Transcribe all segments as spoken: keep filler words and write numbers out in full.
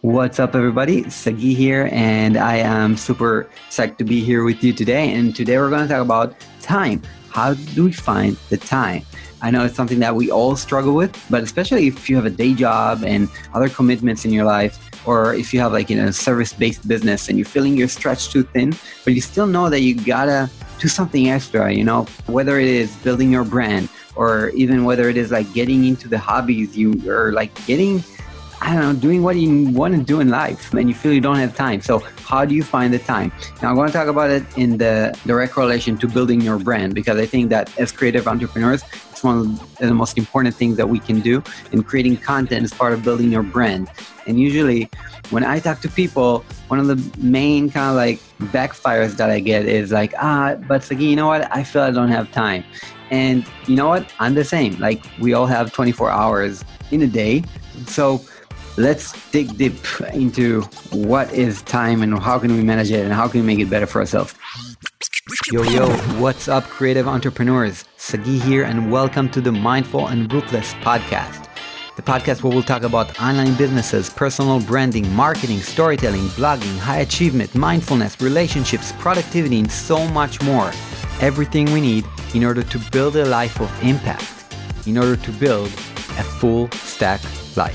What's up, everybody? Sagi here, and I am super psyched to be here with you today. And today we're going to talk about time. How do we find the time? I know it's something that we all struggle with, but especially if you have a day job and other commitments in your life, or if you have like, you know, a service-based business and you're feeling you're stretched too thin, but you still know that you gotta do something extra, you know, whether it is building your brand or even whether it is like getting into the hobbies you are like getting I don't know, doing what you want to do in life and you feel you don't have time. So how do you find the time? Now, I'm going to talk about it in the direct correlation to building your brand, because I think that as creative entrepreneurs, it's one of the most important things that we can do, and creating content is part of building your brand. And usually when I talk to people, one of the main kind of like backfires that I get is like, ah, but Sagi, you know what? I feel I don't have time. And you know what? I'm the same. Like, we all have twenty-four hours in a day. So let's dig deep into what is time and how can we manage it and how can we make it better for ourselves. Yo, yo, what's up, creative entrepreneurs? Sagi here, and welcome to the Mindful and Ruthless podcast. The podcast where we'll talk about online businesses, personal branding, marketing, storytelling, blogging, high achievement, mindfulness, relationships, productivity, and so much more. Everything we need in order to build a life of impact, in order to build a full stack life.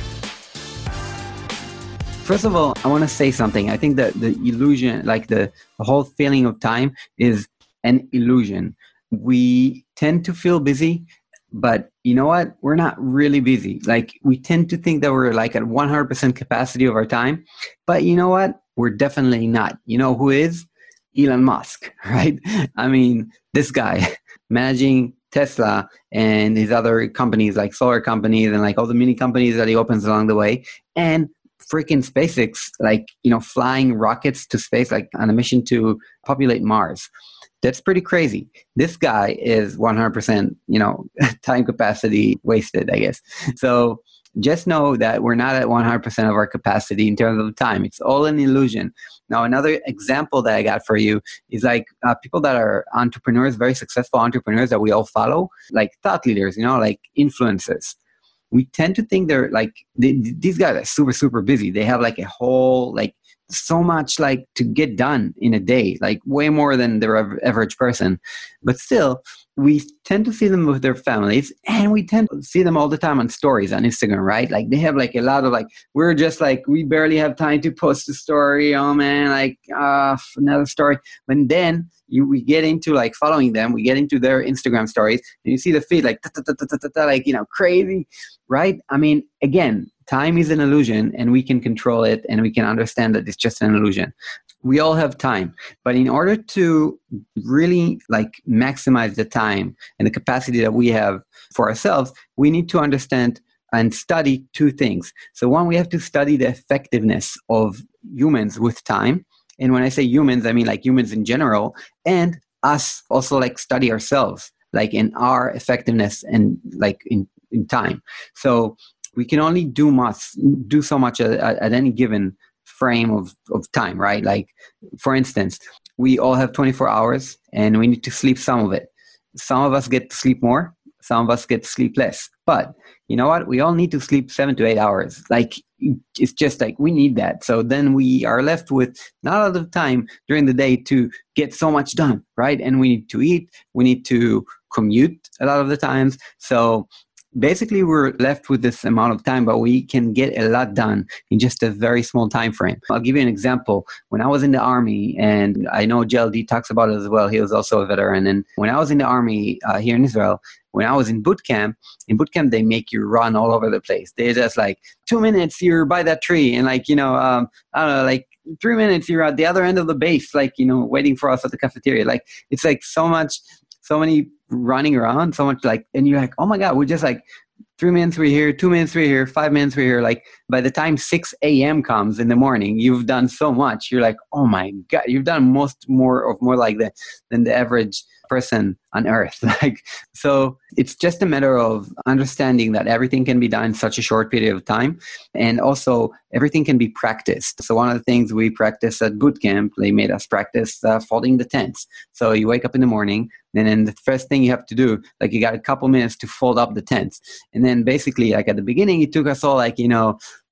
First of all, I want to say something. I think that the illusion, like the, the whole feeling of time is an illusion. We tend to feel busy, but you know what? We're not really busy. Like, we tend to think that we're like at one hundred percent capacity of our time, but you know what? We're definitely not. You know who is? Elon Musk, right? I mean, this guy managing Tesla and his other companies, like solar companies and like all the mini companies that he opens along the way, and freaking SpaceX, like, you know, flying rockets to space, like on a mission to populate Mars. That's pretty crazy. This guy is one hundred percent, you know, time capacity wasted, I guess. So just know that we're not at one hundred percent of our capacity in terms of time. It's all an illusion. Now, another example that I got for you is like uh, people that are entrepreneurs, very successful entrepreneurs that we all follow, like thought leaders, you know, like influencers. We tend to think they're like, they, these guys are super, super busy. They have like a whole, like so much like to get done in a day, like way more than the average person. But still, we tend to see them with their families, and we tend to see them all the time on stories on Instagram, right? Like they have like a lot of like, we're just like, we barely have time to post a story. Oh man, like uh, another story. But then you, we get into like following them, we get into their Instagram stories, and you see the feed like, like, you know, crazy, right? I mean, again, time is an illusion, and we can control it, and we can understand that it's just an illusion. We all have time, but in order to really like maximize the time and the capacity that we have for ourselves, we need to understand and study two things. So one, we have to study the effectiveness of humans with time. And when I say humans, I mean like humans in general, and us also like study ourselves, like in our effectiveness and like in, in time. So we can only do much, do so much at, at any given frame of, of time, right? Like, for instance, we all have twenty-four hours and we need to sleep some of it. Some of us get to sleep more, some of us get to sleep less. But you know what? We all need to sleep seven to eight hours. Like, it's just like we need that. So then we are left with not a lot of time during the day to get so much done, right? And we need to eat, we need to commute a lot of the times. So basically, we're left with this amount of time, but we can get a lot done in just a very small time frame. I'll give you an example. When I was in the Army, and I know J L D talks about it as well, he was also a veteran. And when I was in the Army uh, here in Israel, when I was in boot camp, in boot camp, they make you run all over the place. They're just like, two minutes, you're by that tree. And like, you know, um, I don't know, like three minutes, you're at the other end of the base, like, you know, waiting for us at the cafeteria. Like, it's like so much, so many running around, so much like, and you're like, oh my God, we're just like three minutes we're here, two minutes we're here, five minutes we're here. Like by the time six a.m. comes in the morning, you've done so much. You're like, oh my God, you've done most more of more like the than the average person on earth. Like, so it's just a matter of understanding that everything can be done in such a short period of time. And also everything can be practiced. So one of the things we practice at boot camp, they made us practice uh, folding the tents. So you wake up in the morning, and then the first thing you have to do, like you got a couple minutes to fold up the tents. And then basically like at the beginning, it took us all like, you know,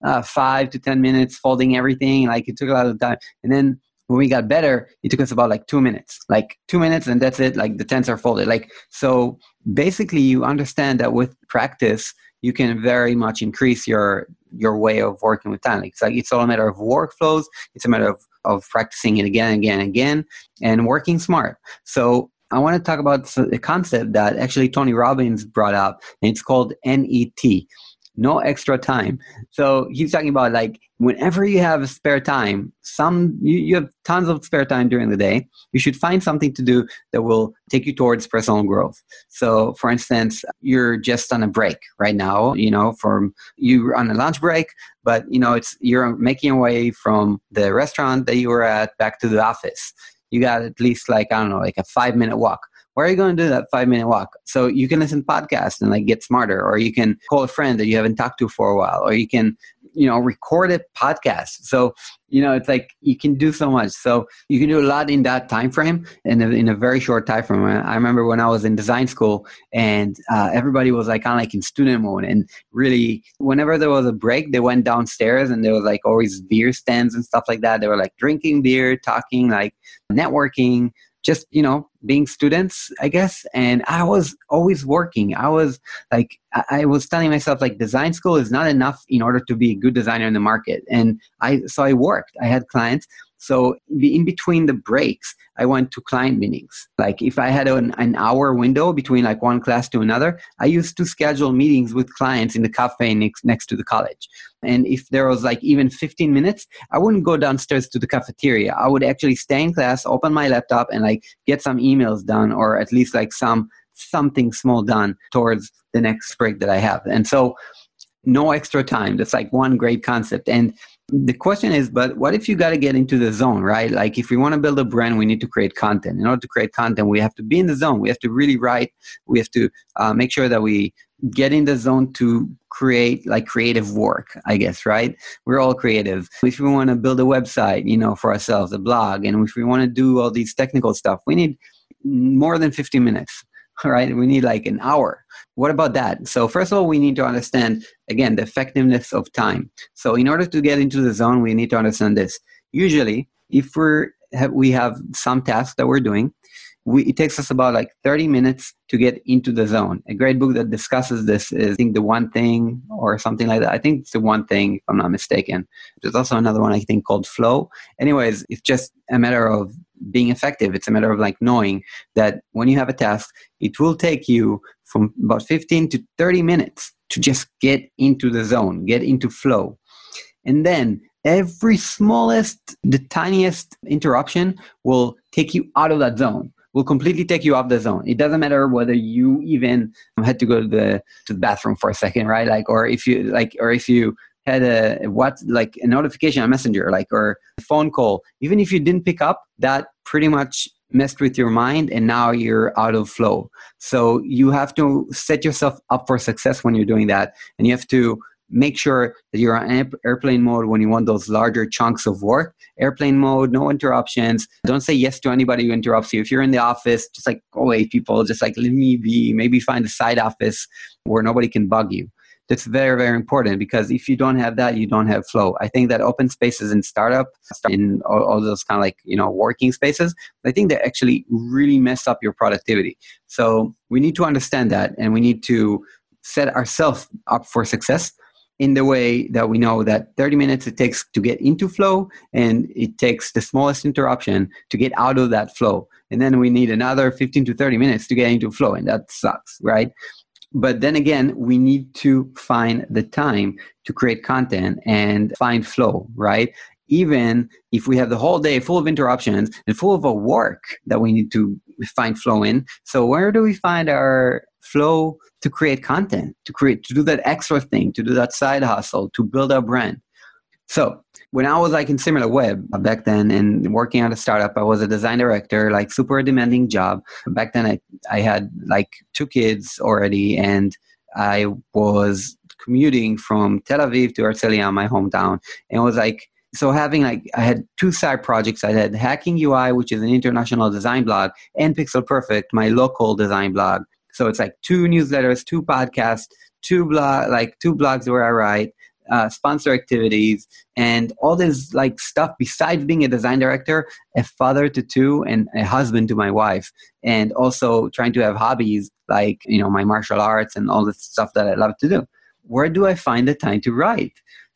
uh, five to ten minutes folding everything. Like it took a lot of time. And then when we got better, it took us about like two minutes, like two minutes and that's it. Like the tents are folded. Like, so basically you understand that with practice, you can very much increase your, your way of working with time. Like it's like, it's all a matter of workflows. It's a matter of, of practicing it again and again and again and working smart. So I want to talk about a concept that actually Tony Robbins brought up, and it's called N E T. No extra time. So he's talking about like whenever you have a spare time, some you, you have tons of spare time during the day, you should find something to do that will take you towards personal growth. So for instance, you're just on a break right now, you know, from you're on a lunch break, but you know, it's you're making your way from the restaurant that you were at back to the office. You got at least like, I don't know, like a five minute walk. Where are you going to do that five minute walk? So you can listen to podcasts and like get smarter, or you can call a friend that you haven't talked to for a while, or you can, you know, record a podcast. So, you know, it's like you can do so much. So you can do a lot in that time frame and in, in a very short time frame. I remember when I was in design school and uh, everybody was like kind of like in student mode, and really whenever there was a break, they went downstairs and there was like always beer stands and stuff like that. They were like drinking beer, talking, like networking, just, you know, being students, I guess. And I was always working. I was like, I was telling myself like design school is not enough in order to be a good designer in the market. And I, so I worked, I had clients. So in between the breaks, I went to client meetings. Like if I had an, an hour window between like one class to another, I used to schedule meetings with clients in the cafe next, next to the college. And if there was like even fifteen minutes, I wouldn't go downstairs to the cafeteria. I would actually stay in class, open my laptop and like get some emails done, or at least like some something small done towards the next break that I have. And so no extra time. That's like one great concept. And the question is, but what if you got to get into the zone, right? Like if we want to build a brand, we need to create content. In order to create content, we have to be in the zone. We have to really write. We have to uh, make sure that we get in the zone to create like creative work, I guess, right? We're all creative. If we want to build a website, you know, for ourselves, a blog, and if we want to do all these technical stuff, we need more than fifty minutes. All right, we need like an hour. What about that? So first of all, we need to understand, again, the effectiveness of time. So in order to get into the zone, we need to understand this. Usually, if we're, have, we have some tasks that we're doing, we, it takes us about like thirty minutes to get into the zone. A great book that discusses this is, I think, The One Thing or something like that. I think it's The One Thing, if I'm not mistaken. There's also another one, I think, called Flow. Anyways, it's just a matter of being effective. It's a matter of like knowing that when you have a task, it will take you from about fifteen to thirty minutes to just get into the zone, get into flow. And then every smallest, the tiniest interruption will take you out of that zone, will completely take you off the zone. It doesn't matter whether you even had to go to the, to the bathroom for a second, right? Like, or if you like, or if you had a what like a notification on Messenger, like, or a phone call, even if you didn't pick up, that pretty much messed with your mind and now you're out of flow. So you have to set yourself up for success when you're doing that, and you have to make sure that you're on airplane mode when you want those larger chunks of work. Airplane mode, no interruptions. Don't say yes to anybody who interrupts you. If you're in the office, just like go away, people. Just like let me be. Maybe find a side office where nobody can bug you. That's very, very important, because if you don't have that, you don't have flow. I think that open spaces in startup, in all, all those kind of like, you know, working spaces, I think they actually really mess up your productivity. So we need to understand that, and we need to set ourselves up for success in the way that we know that thirty minutes it takes to get into flow, and it takes the smallest interruption to get out of that flow. And then we need another fifteen to thirty minutes to get into flow, and that sucks, right? But then again, we need to find the time to create content and find flow, right? Even if we have the whole day full of interruptions and full of a work that we need to find flow in. So where do we find our flow to create content, to create, to do that extra thing, to do that side hustle, to build our brand? So when I was like in SimilarWeb back then and working at a startup, I was a design director, like super demanding job. Back then I, I had like two kids already, and I was commuting from Tel Aviv to Herzliya, my hometown. And it was like, so having like, I had two side projects. I had Hacking U I, which is an international design blog, and Pixel Perfect, my local design blog. So it's like two newsletters, two podcasts, two blog, like two blogs where I write, uh, sponsor activities, and all this like stuff besides being a design director, a father to two, and a husband to my wife, and also trying to have hobbies like, you know, my martial arts and all the stuff that I love to do. Where do I find the time to write?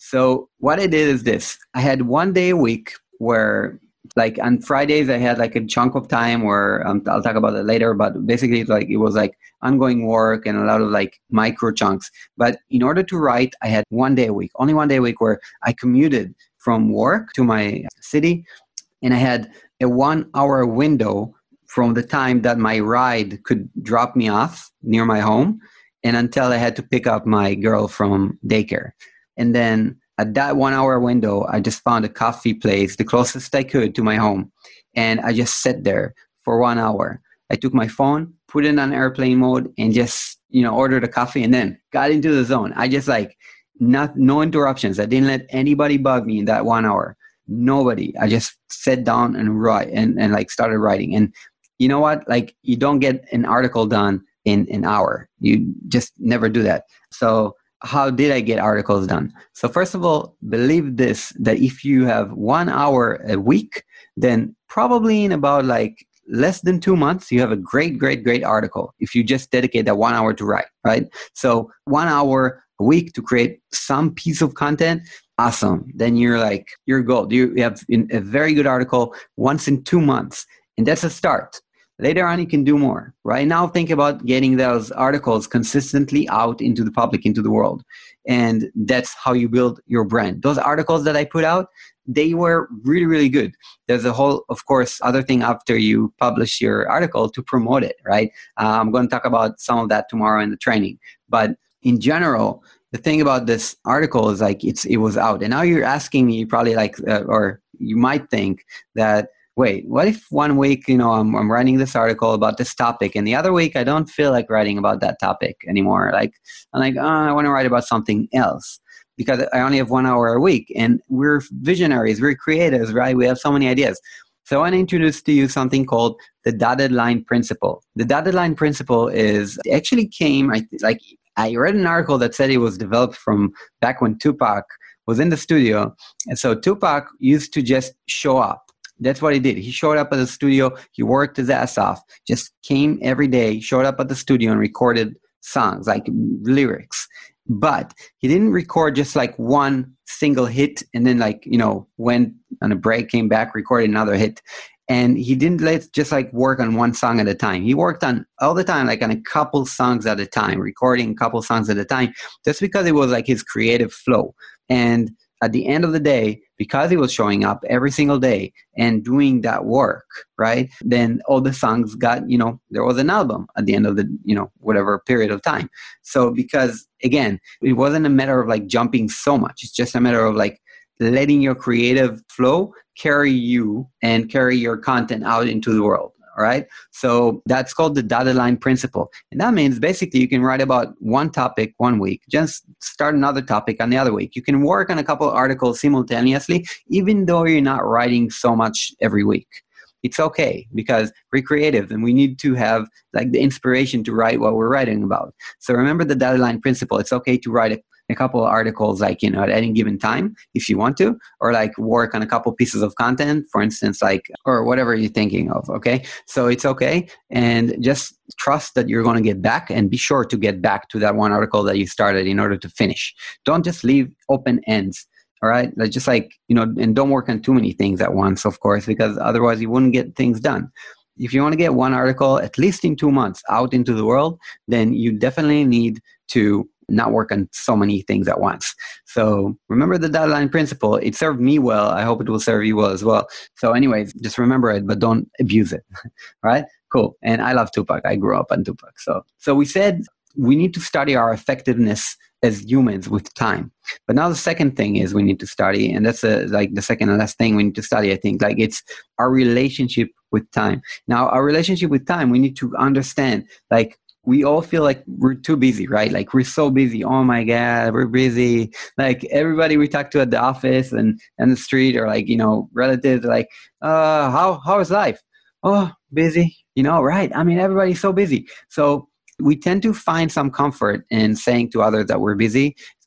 So what I did is this. I had one day a week where, like on Fridays, I had like a chunk of time where um, I'll talk about it later, but basically like it was like ongoing work and a lot of like micro chunks. But in order to write, I had one day a week, only one day a week where I commuted from work to my city, and I had a one hour window from the time that my ride could drop me off near my home and until I had to pick up my girl from daycare. And then at that one hour window, I just found a coffee place, the closest I could to my home. And I just sat there for one hour. I took my phone, put it on airplane mode, and just, you know, ordered a coffee and then got into the zone. I just like, not, no interruptions. I didn't let anybody bug me in that one hour. Nobody. I just sat down and write and, and like started writing. And you know what? Like you don't get an article done in an hour. You just never do that. So how did I get articles done? So first of all, believe this, that if you have one hour a week, then probably in about like less than two months, you have a great, great, great article if you just dedicate that one hour to write, right? So one hour a week to create some piece of content, awesome. Then you're like, you're gold. You have a very good article once in two months, and that's a start. Later on, you can do more. Right now, think about getting those articles consistently out into the public, into the world. And that's how you build your brand. Those articles that I put out, they were really, really good. There's a whole, of course, other thing after you publish your article to promote it, right? Uh, I'm going to talk about some of that tomorrow in the training. But in general, the thing about this article is like it's it was out. And now you're asking me, probably like, uh, or you might think that, wait, what if one week, you know, I'm, I'm writing this article about this topic and the other week I don't feel like writing about that topic anymore. Like, I'm like, oh, I want to write about something else because I only have one hour a week and we're visionaries, we're creatives, right? We have so many ideas. So I want to introduce to you something called the dotted line principle. The dotted line principle is actually came, I, like I read an article that said it was developed from back when Tupac was in the studio. And so Tupac used to just show up. That's what he did. He showed up at the studio. He worked his ass off. Just came every day, showed up at the studio and recorded songs, like lyrics. But he didn't record just like one single hit and then like, you know, went on a break, came back, recorded another hit. And he didn't let just like work on one song at a time. He worked on all the time, like on a couple songs at a time, recording a couple songs at a time, just because it was like his creative flow. And at the end of the day, because he was showing up every single day and doing that work, right? Then all the songs got, you know, there was an album at the end of the, you know, whatever period of time. So because again, it wasn't a matter of like jumping so much. It's just a matter of like letting your creative flow carry you and carry your content out into the world. All right. So that's called the dotted line principle. And that means basically you can write about one topic one week, just start another topic on the other week. You can work on a couple of articles simultaneously, even though you're not writing so much every week. It's okay because we're creative and we need to have like the inspiration to write what we're writing about. So remember the dotted line principle. It's okay to write a a couple of articles like, you know, at any given time if you want to, or like work on a couple pieces of content, for instance, like, or whatever you're thinking of. Okay. So it's okay. And just trust that you're going to get back and be sure to get back to that one article that you started in order to finish. Don't just leave open ends. All right. Like just like, you know, and don't work on too many things at once, of course, because otherwise you wouldn't get things done. If you want to get one article, at least in two months out into the world, then you definitely need to not work on so many things at once. So remember the dotted line principle. It served me well. I hope it will serve you well as well. So anyways, just remember it, but don't abuse it. All right? Cool. And I love Tupac. I grew up on Tupac. So, so we said we need to study our effectiveness as humans with time. But now the second thing is we need to study, and that's a, like the second and last thing we need to study, I think, like it's our relationship with time. Now, our relationship with time, we need to understand, like, we all feel like we're too busy, right? Like we're so busy. Oh my God, we're busy. Like everybody we talk to at the office and, and the street or like, you know, relatives are like, uh, how, how is life? Oh, busy, you know, right? I mean, everybody's so busy. So we tend to find some comfort in saying to others that we're busy. It's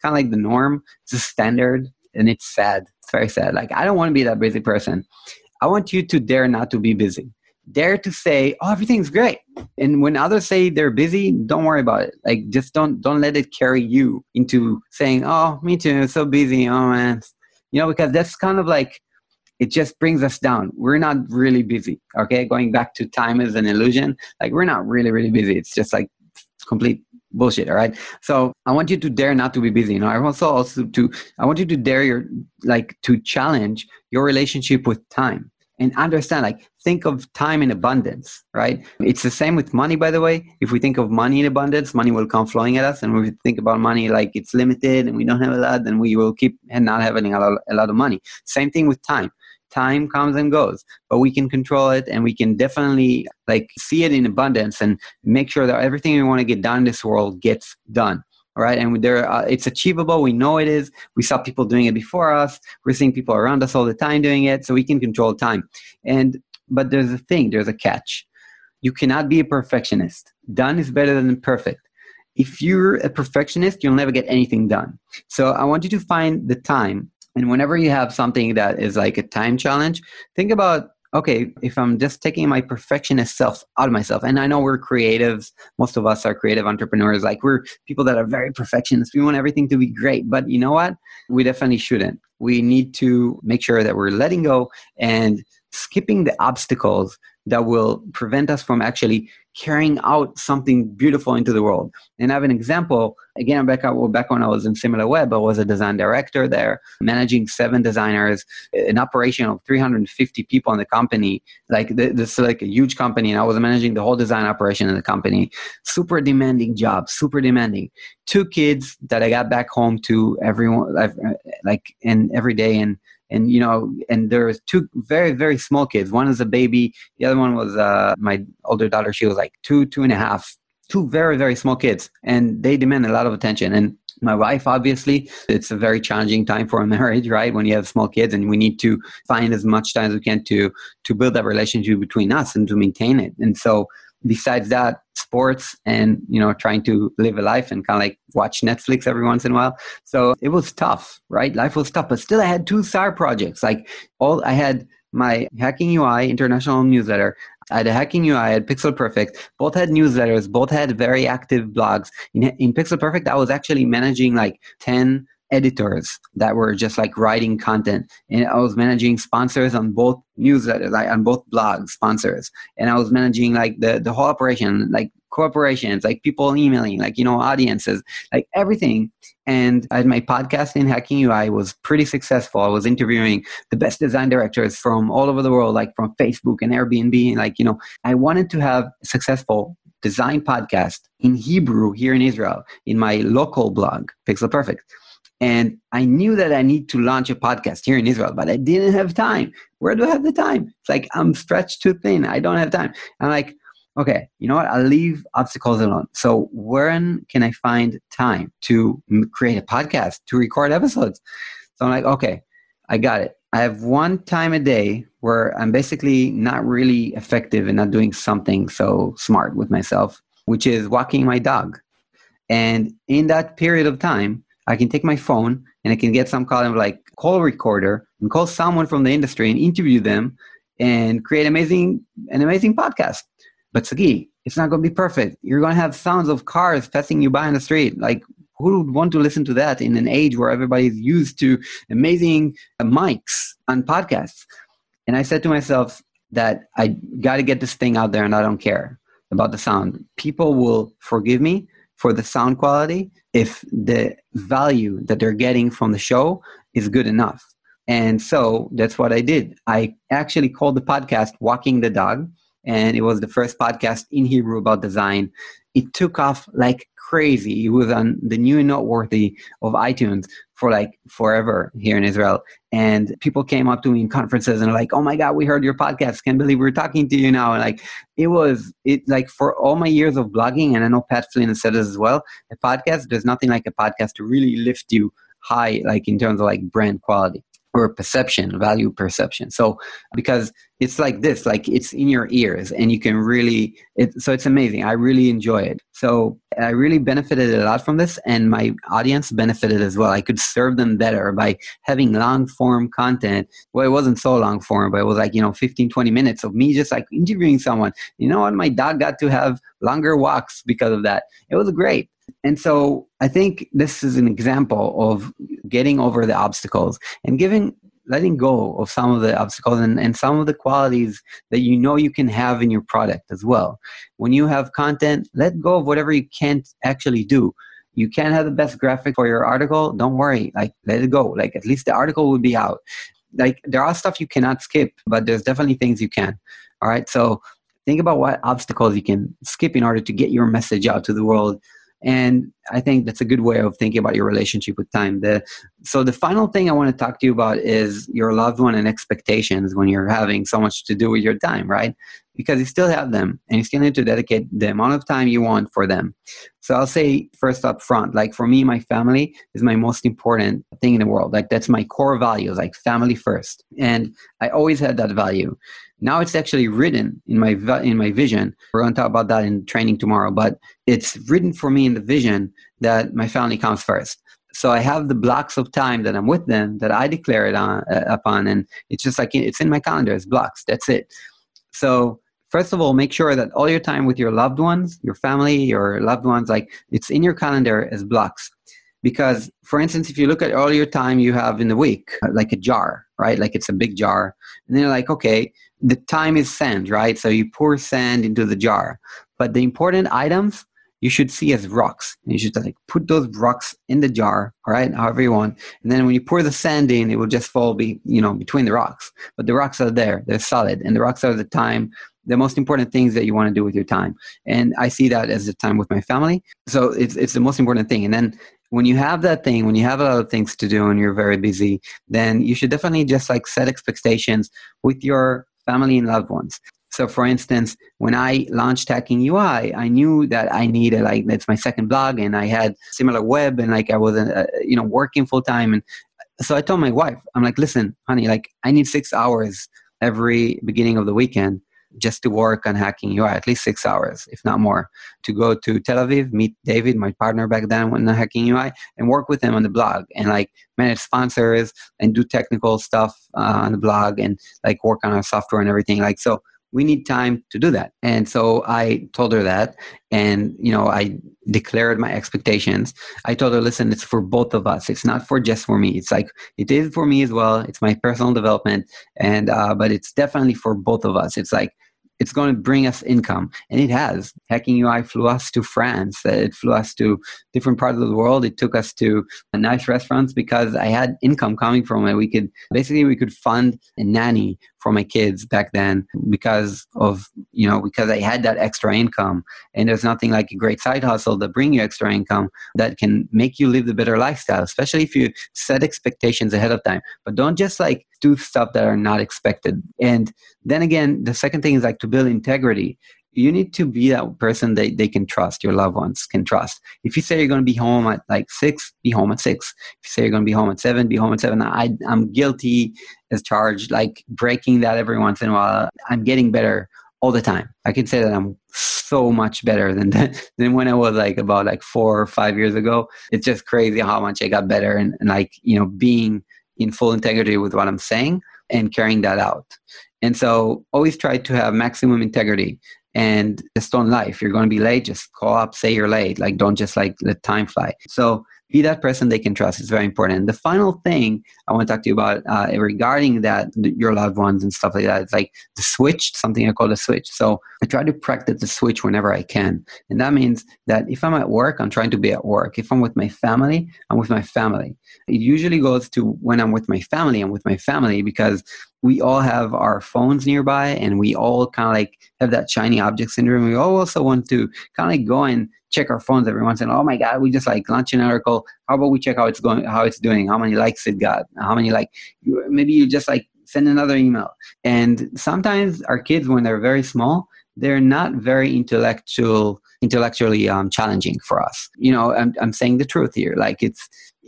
kind of like the norm. It's a standard, and it's sad. It's very sad. Like, I don't want to be that busy person. I want you to dare not to be busy. Dare to say, oh, everything's great. And when others say they're busy, don't worry about it. Like, just don't don't let it carry you into saying, oh, me too, so busy. Oh, man. You know, because that's kind of like, it just brings us down. We're not really busy, okay? Going back to time is an illusion. Like, we're not really, really busy. It's just like complete bullshit, all right? So I want you to dare not to be busy. You know, I also also to I want you to dare your like to challenge your relationship with time and understand. Like, think of time in abundance, right? It's the same with money, by the way. If we think of money in abundance, money will come flowing at us. And when we think about money like it's limited and we don't have a lot, then we will keep not having a lot, a lot of money. Same thing with time. Time comes and goes, but we can control it, and we can definitely like see it in abundance and make sure that everything we want to get done in this world gets done. All right. And there, uh, it's achievable. We know it is. We saw people doing it before us. We're seeing people around us all the time doing it. So we can control time. And, but there's a thing, there's a catch. You cannot be a perfectionist. Done is better than perfect. If you're a perfectionist, you'll never get anything done. So I want you to find the time. And whenever you have something that is like a time challenge, think about, okay, if I'm just taking my perfectionist self out of myself, and I know we're creatives, most of us are creative entrepreneurs, like we're people that are very perfectionist. We want everything to be great, but you know what? We definitely shouldn't. We need to make sure that we're letting go and skipping the obstacles that will prevent us from actually carrying out something beautiful into the world. And I have an example. Again, back, back when I was in SimilarWeb, I was a design director there, managing seven designers, an operation of three hundred fifty people in the company. Like this is like a huge company, and I was managing the whole design operation in the company. Super demanding job, super demanding. Two kids that I got back home to everyone, like, and every day, and And, you know, and there's two very, very small kids. One is a baby. The other one was uh, my older daughter. She was like two, two and a half. Two very, very small kids. And they demand a lot of attention. And my wife, obviously, it's a very challenging time for a marriage, right? When you have small kids, and we need to find as much time as we can to to build that relationship between us and to maintain it. And so besides that, sports and, you know, trying to live a life and kind of like watch Netflix every once in a while. So it was tough, right? Life was tough, but still I had two side projects. Like all I had my Hacking U I international newsletter. I had a Hacking U I, I had Pixel Perfect. Both had newsletters. Both had very active blogs. In, in Pixel Perfect, I was actually managing like ten editors that were just like writing content, and I was managing sponsors on both newsletters, like on both blogs, sponsors, and I was managing like the the whole operation, like corporations, like people emailing, like, you know, audiences, like everything. And I had my podcast in Hacking U I was pretty successful. I was interviewing the best design directors from all over the world, like from Facebook and Airbnb, and like, you know, I wanted to have a successful design podcast in Hebrew here in Israel in my local blog, Pixel Perfect. And I knew that I need to launch a podcast here in Israel, but I didn't have time. Where do I have the time? It's like I'm stretched too thin. I don't have time. I'm like, okay, you know what? I'll leave obstacles alone. So when can I find time to create a podcast, to record episodes? So I'm like, okay, I got it. I have one time a day where I'm basically not really effective and not doing something so smart with myself, which is walking my dog. And in that period of time, I can take my phone and I can get some kind of like call recorder and call someone from the industry and interview them and create amazing an amazing podcast. But Sagi, it's not going to be perfect. You're going to have sounds of cars passing you by in the street. Like, who would want to listen to that in an age where everybody's used to amazing mics on podcasts? And I said to myself that I got to get this thing out there, and I don't care about the sound. People will forgive me for the sound quality if the value that they're getting from the show is good enough. And so that's what I did. I actually called the podcast Walking the Dog, and it was the first podcast in Hebrew about design. It took off like crazy. It was on the new and noteworthy of iTunes for like forever here in Israel. And people came up to me in conferences and were like, oh my God, we heard your podcast. Can't believe we're talking to you now. And like, it was it like for all my years of blogging, and I know Pat Flynn said this as well, a podcast, there's nothing like a podcast to really lift you high, like in terms of like brand quality. or perception, value perception. So because it's like this, like it's in your ears and you can really, it, so it's amazing. I really enjoy it. So I really benefited a lot from this, and my audience benefited as well. I could serve them better by having long form content. Well, it wasn't so long form, but it was like, you know, fifteen, twenty minutes of me just like interviewing someone. You know what? My dog got to have longer walks because of that. It was great. And so I think this is an example of getting over the obstacles and giving, letting go of some of the obstacles and, and some of the qualities that you know you can have in your product as well. When you have content, let go of whatever you can't actually do. You can't have the best graphic for your article. Don't worry. Like, let it go. Like, at least the article will be out. Like, there are stuff you cannot skip, but there's definitely things you can. All right. So think about what obstacles you can skip in order to get your message out to the world. And I think that's a good way of thinking about your relationship with time. The, so the final thing I want to talk to you about is your loved one and expectations when you're having so much to do with your time, right? Because you still have them and you still need to dedicate the amount of time you want for them. So I'll say first up front, like for me, my family is my most important thing in the world. Like that's my core values, like family first. And I always had that value. Now it's actually written in my in my vision. We're going to talk about that in training tomorrow, but it's written for me in the vision that my family comes first. So I have the blocks of time that I'm with them that I declare it on, uh, upon, and it's just like it's in my calendar. It's blocks. That's it. So first of all, make sure that all your time with your loved ones, your family, your loved ones, like it's in your calendar as blocks. Because, for instance, if you look at all your time you have in the week, like a jar, right? Like it's a big jar. And then you're like, okay, the time is sand, right? So you pour sand into the jar. But the important items you should see as rocks. And you should like put those rocks in the jar, all right, however you want. And then when you pour the sand in, it will just fall be, you know, between the rocks. But the rocks are there. They're solid. And the rocks are the time, the most important things that you want to do with your time. And I see that as the time with my family. So it's it's the most important thing. And then when you have that thing, when you have a lot of things to do and you're very busy, then you should definitely just like set expectations with your family and loved ones. So for instance, when I launched Hacking U I, I knew that I needed, like, that's my second blog and I had similar web and like I wasn't, uh, you know, working full time. And so I told my wife, I'm like, listen, honey, like I need six hours every beginning of the weekend just to work on Hacking U I, at least six hours, if not more, to go to Tel Aviv, meet David, my partner back then when Hacking U I, and work with him on the blog and like manage sponsors and do technical stuff uh, on the blog and like work on our software and everything. Like, so we need time to do that. And so I told her that, and, you know, I declared my expectations. I told her, listen, it's for both of us. It's not for just for me. It's like, it is for me as well. It's my personal development. And, uh, but it's definitely for both of us. It's like, it's going to bring us income. And it has. Hacking U I flew us to France. It flew us to different parts of the world. It took us to nice restaurants because I had income coming from it. We could, basically we could fund a nanny for my kids back then because of, you know, because I had that extra income. And there's nothing like a great side hustle that bring you extra income that can make you live the better lifestyle, especially if you set expectations ahead of time. But don't just like do stuff that are not expected. And then again, the second thing is like to build integrity. You need to be that person that they can trust, your loved ones can trust. If you say you're going to be home at like six, be home at six. If you say you're going to be home at seven, be home at seven. I, I'm guilty as charged, like breaking that every once in a while. I'm getting better all the time. I can say that I'm so much better than that, than when I was like about like four or five years ago. It's just crazy how much I got better and, and like, you know, being in full integrity with what I'm saying and carrying that out. And so always try to have maximum integrity. And just don't lie. If you're going to be late, just call up, say you're late. Like, don't just like let time fly. So be that person they can trust. It's very important. And the final thing I want to talk to you about uh, regarding that, your loved ones and stuff like that, it's like the switch, something I call the switch. So I try to practice the switch whenever I can. And that means that if I'm at work, I'm trying to be at work. If I'm with my family, I'm with my family. It usually goes to when I'm with my family, I'm with my family because we all have our phones nearby and we all kind of like have that shiny object syndrome. We all also want to kind of like go and check our phones every once in a while. Oh my God, we just like launched an article. How about we check how it's going, how it's doing, how many likes it got, how many like, maybe you just like send another email. And sometimes our kids, when they're very small, they're not very intellectual, intellectually um, challenging for us. You know, I'm, I'm saying the truth here. Like it's,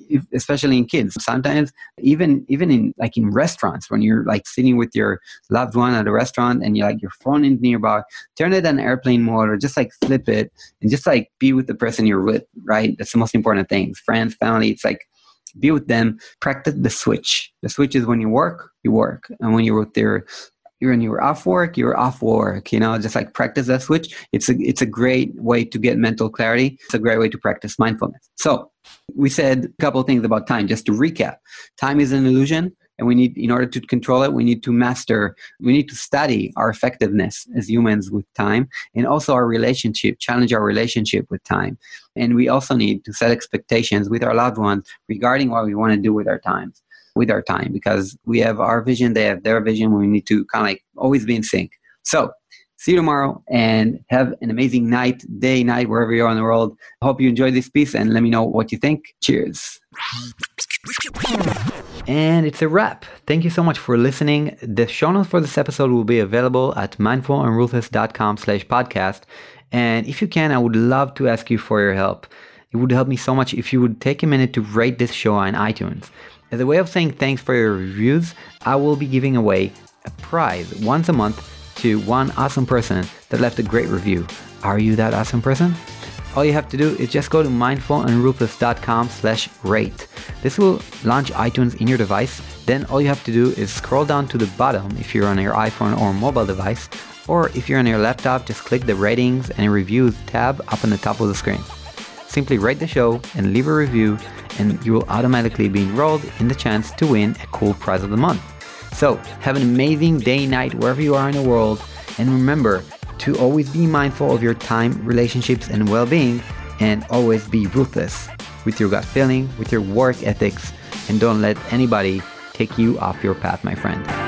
if, especially in kids. Sometimes even even in like in restaurants, when you're like sitting with your loved one at a restaurant and you're like your phone is nearby, turn it on airplane mode or just like flip it and just like be with the person you're with, right? That's the most important thing. Friends, family, it's like be with them, practice the switch. The switch is when you work, you work. And when you're with their You're when you're off work, you're off work, you know, just like practice that switch. It's a, it's a great way to get mental clarity. It's a great way to practice mindfulness. So we said a couple of things about time, just to recap. Time is an illusion, and we need, in order to control it, we need to master, we need to study our effectiveness as humans with time, and also our relationship, challenge our relationship with time. And we also need to set expectations with our loved ones regarding what we want to do with our times. with our time, because we have our vision, they have their vision. We need to kind of like always be in sync. So see you tomorrow and have an amazing night, day, night, wherever you are in the world. I hope you enjoyed this piece and let me know what you think. Cheers. And it's a wrap. Thank you so much for listening. The show notes for this episode will be available at mindfulandruthless.com slash podcast. And if you can, I would love to ask you for your help. It would help me so much if you would take a minute to rate this show on iTunes. As a way of saying thanks for your reviews, I will be giving away a prize once a month to one awesome person that left a great review. Are you that awesome person? All you have to do is just go to mindfulandruthless.com slash rate. This will launch iTunes in your device. Then all you have to do is scroll down to the bottom if you're on your iPhone or mobile device, or if you're on your laptop, just click the ratings and reviews tab up on the top of the screen. Simply rate the show and leave a review, and you will automatically be enrolled in the chance to win a cool prize of the month. So have an amazing day, night, wherever you are in the world. And remember to always be mindful of your time, relationships, and well-being, and always be ruthless with your gut feeling, with your work ethics, and don't let anybody take you off your path, my friend.